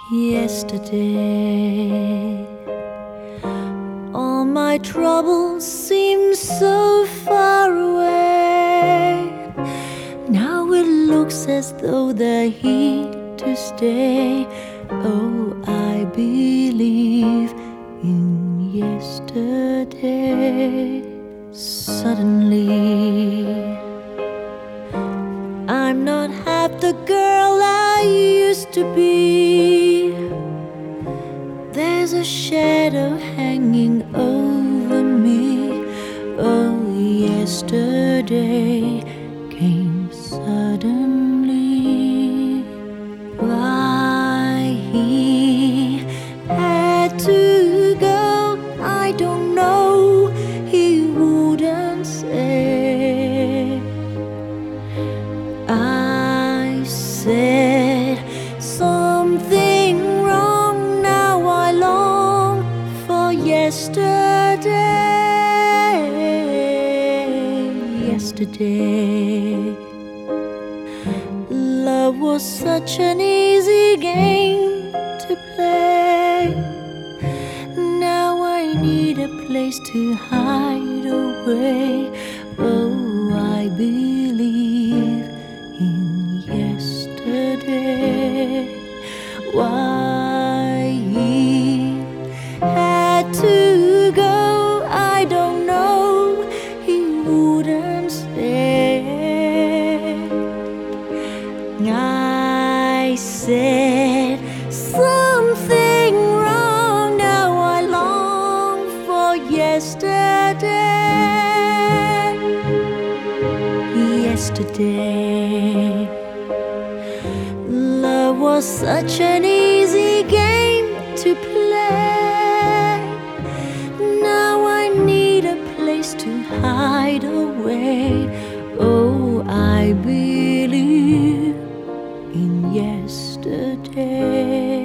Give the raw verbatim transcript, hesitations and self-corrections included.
Yesterday, all my troubles seem so far away. Now it looks as though they're here to stay. Oh, I believe in yesterday. Suddenly, I'm not half the girl I used to be. There's a shadow hanging over me. Oh, yesterday came suddenly. Why he had to go, I don't know. He wouldn't say. I said something wrong. Now I long for yesterday. Yesterday, love was such an easy game to play. Now I need a place to hide away. Oh, I believe in yesterday. Why he had to go, I don't know. He wouldn't say. I said something wrong. Now I long for yesterday. Yesterday, love was such an easy game to play. Now I need a place to hide away. Oh, I believe in yesterday.